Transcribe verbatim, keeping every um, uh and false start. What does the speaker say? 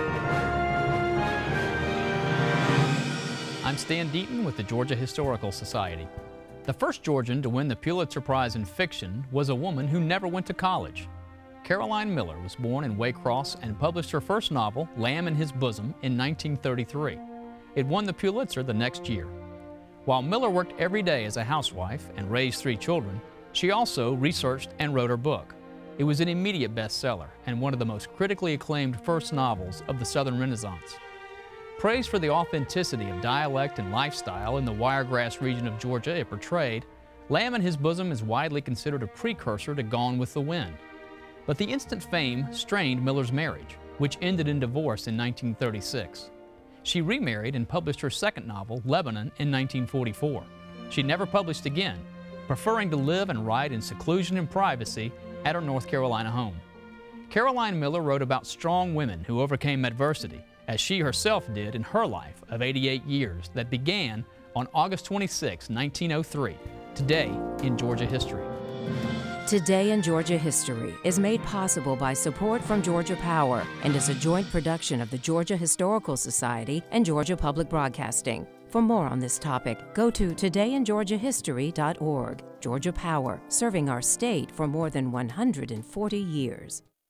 I'm Stan Deaton with the Georgia Historical Society. The first Georgian to win the Pulitzer Prize in fiction was a woman who never went to college. Caroline Miller was born in Waycross and published her first novel, Lamb in His Bosom, in nineteen thirty-three. It won the Pulitzer the next year. While Miller worked every day as a housewife and raised three children, she also researched and wrote her book. It was an immediate bestseller and one of the most critically acclaimed first novels of the Southern Renaissance. Praised for the authenticity of dialect and lifestyle in the Wiregrass region of Georgia it portrayed, Lamb in His Bosom is widely considered a precursor to Gone with the Wind. But the instant fame strained Miller's marriage, which ended in divorce in nineteen thirty-six. She remarried and published her second novel, Lebanon, in nineteen forty-four. She never published again, preferring to live and write in seclusion and privacy at her North Carolina home. Caroline Miller wrote about strong women who overcame adversity, as she herself did in her life of eighty-eight years that began on August twenty-sixth, nineteen oh three, today in Georgia history. Today in Georgia History is made possible by support from Georgia Power and is a joint production of the Georgia Historical Society and Georgia Public Broadcasting. For more on this topic, go to today in georgia history dot org. Georgia Power, serving our state for more than one hundred forty years.